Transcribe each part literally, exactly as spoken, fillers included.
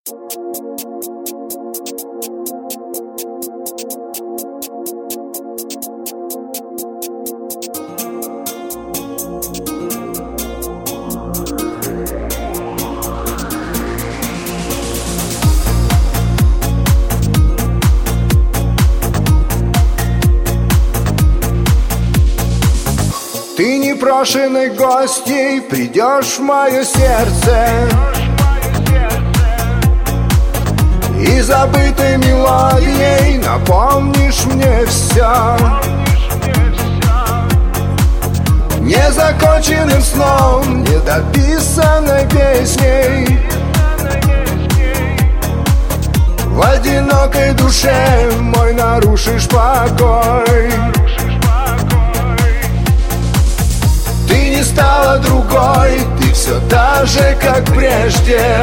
Ты непрошенный гостей придешь в мое сердце, и забытой мелодией напомнишь мне все. Незаконченным сном, недописанной песней, в одинокой душе мой нарушишь покой. Ты не стала другой, ты все та же, как прежде.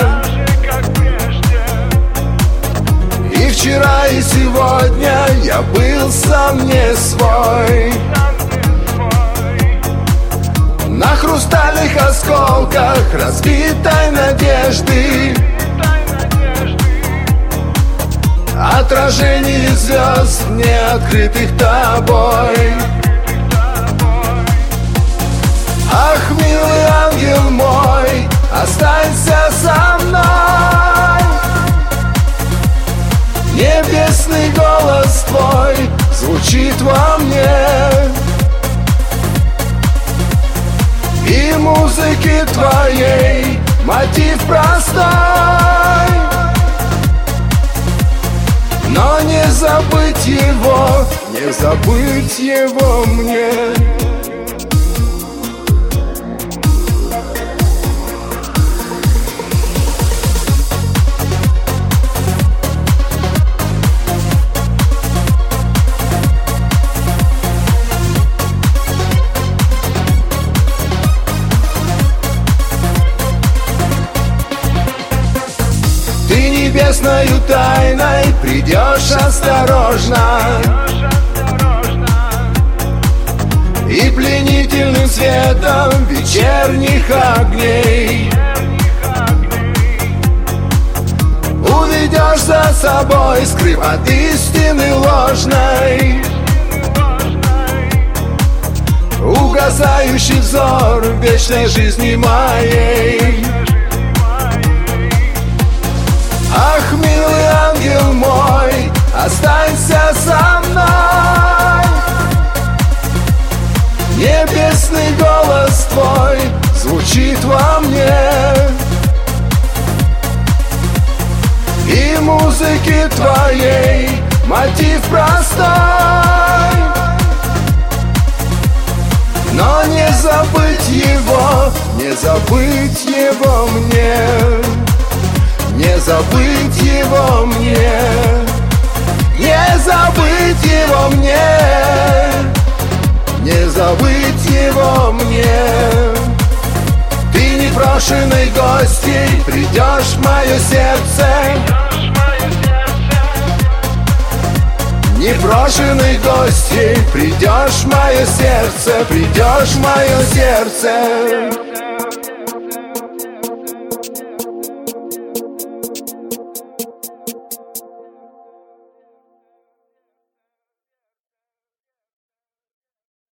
И вчера, и сегодня я был сам не свой. На хрустальных осколках разбитой надежды, отражение звезд, не открытых тобой. Ах, милый ангел мой, останься со мной. Небесный голос твой звучит во мне, и музыки твоей мотив простой. Но не забыть его, не забыть его мне. Небесною тайной придешь осторожно, и пленительным светом вечерних огней уведешь за собой, скрыв от истины ложной, угасающий взор вечной жизни моей. Ах, милый ангел мой, останься со мной. Небесный голос твой звучит во мне, и музыки твоей мотив простой. Но не забыть его, не забыть его мне. Не забыть его мне, не забыть его мне, не забыть его мне. Ты непрошенный гостей придешь в мое сердце, непрошенный гостей придешь в мое сердце, придешь в мое сердце.